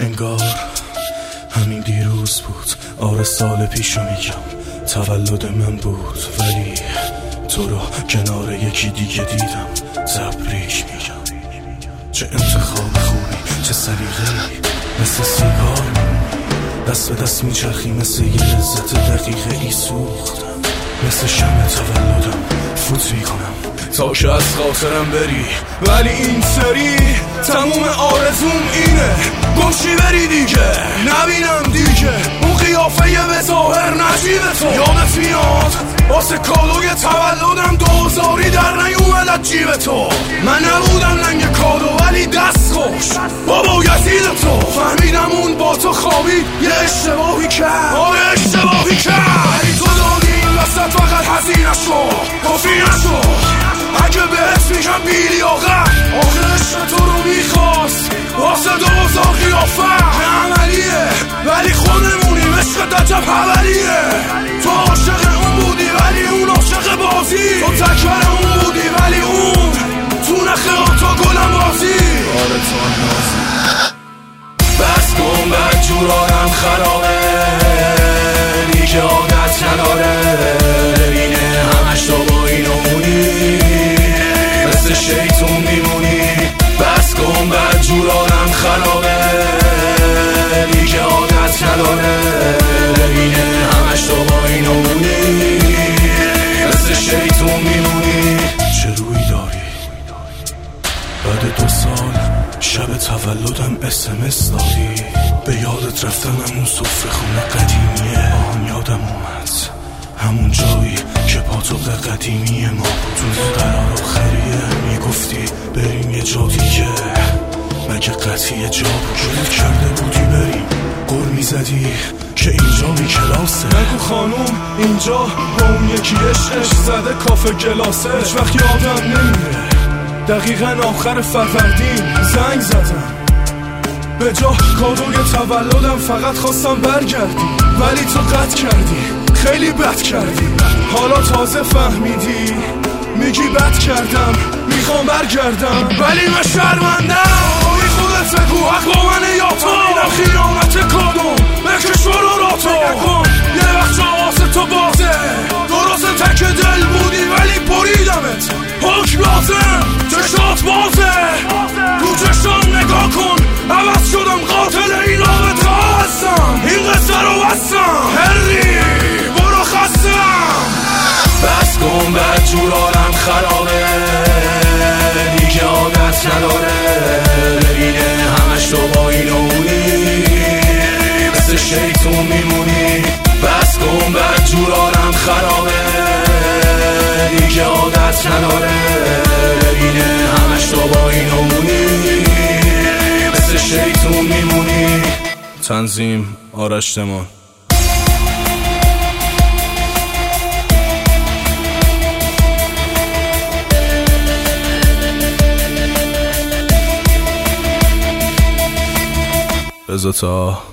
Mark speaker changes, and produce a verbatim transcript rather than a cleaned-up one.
Speaker 1: انگار همین دیروز بود. آره سال پیشو میگم تولد من بود، ولی تو رو کنار یکی دیگه دیدم. تبریک میگم. چه انتخاب خوبی، چه سلیقه‌ای، مثل سیگار دست به دست میچرخی، مثل یه لذت دقیقه ای سوختم. مثل شمع تولدم فوت میکنم تا که از خاطرم بری، ولی این سری تموم آرزوم اینه گمشی بری دیگه، نبینم دیگه اون قیافه به ظاهر نجیب تو. یادت میاد واسه کادوی تولدم دوزاری در نیومد از جیب تو. من نبودم لنگ کادو ولی دست خوش بابا یزید تو. فهمیدم اون با تو خوابید یه اشتباهی کرد، آره اشتباهی کرد، ولی تو دادی این وسط فقط هزینه شو کافی نشو. اگه بهت میگم بیلی آقا آخه عشق تو رو میخواست واسه دوزار قیافه عملیه، ولی خودمونیم عشق عجب حولیه. تو عاشق اون بودی ولی اون عاشق بازی، تو تکبر اون بودی ولی اون تو نخه تا گلم بازی. آره تو نازی بس کن بد جورانم خرابه دیگه عادت نداره، اینه همش تو با اینو مونی مثل شیطون میمونی. بس کن بد جورانم خرابه دیگه عادت نداره، اینه همش تو با اینو مونی مثل شیطون میمونی. چه روی داری بعد دو سال شب تولدم اس ام اس دادی، به یادت رفتم همون سفره خونه قدیمیه. آن یادم اومد همون جایی که پاتوق قدیمی ما بود. تو قرار آخریه میگفتی بریم یه جا دیگه، مگه قطعی جا بود؟ جور کرده بودی بریم قول میزدی که اینجا می کلاسه. نگو خانوم اینجا با اون یکی عشقش زده کافه گلاسه. هیچ وقت یادم نمیره دقیقا آخر فروردین زنگ زدم به جا کادوی تولدم فقط خواستم برگردی، ولی تو قطع کردی، خیلی بد کردی. حالا تازه فهمیدی میگی بد کردم میخوام برگردم، ولی من شرمندم. بی خودت بگو حق با منه یا تو، اینم خیانت کادوم بکش برو را تو نکن. یه وقت جا تو بازه درست تک دل بودی ولی بریدمت حکم لازم. چشات بازه رو چشام نگاه کن، عوض شدم قاتل این رابطه هستم، این قصه رو بستم. هری برو خستم. بس کن بد جورانم خرابه دیگه عادت نداره، اینه همش تو با اینو مونی مثل شیطون میمونی. بس کن بد جورانم خرابه دیگه عادت نداره، اینه همش تو با اینو مونی مثل شیطون میمونی. تنظیم آرش تمان. بذار تا